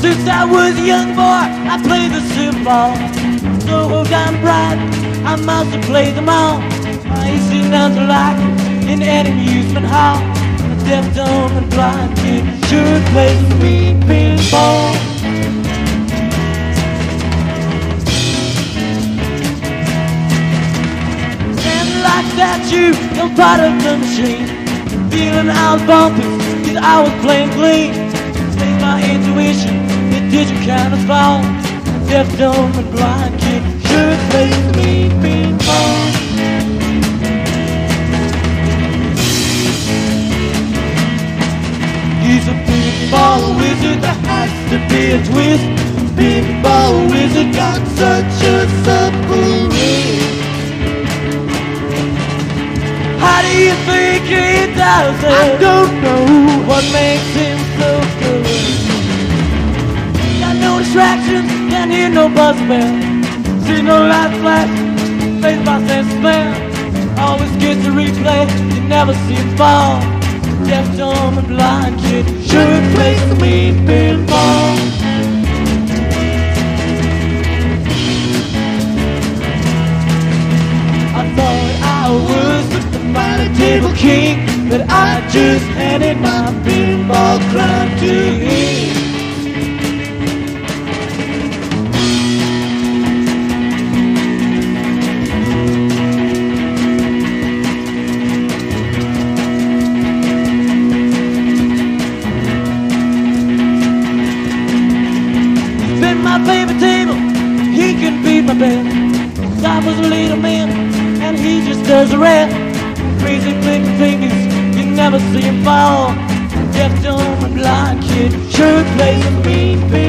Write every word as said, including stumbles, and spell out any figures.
Since I was a young boy, I played the cymbal. So down bright, I must have played them all. I used to down to like in any amusement hall. A deaf, dumb, and blind kid sure plays the mean pinball. And like that, you, I'm part of the machine. Feeling I was bumping, cause I was playing clean. Take my intuition, it did you kind of fall. Deaf, dumb, and blind kid sure plays the mean pinball. He's a pinball wizard, there has to be a twist. Pinball wizard got such a submarine. How do you think he does it? I don't know what makes him so good. Got no distractions, can't hear no buzz bell. See no light flash, face by sense of smell. Always gets a replay, you never see him fall. Deaf, dumb, and blind kid sure plays the mean pinball. I thought I was the mighty table king, but I just handed my pinball crown to him. My favorite table, he can beat my band. I was a little man, and he just does the rest. Crazy clicking fingers, you never see him fall. Deaf, dumb, and blind kid sure plays a mean pinball.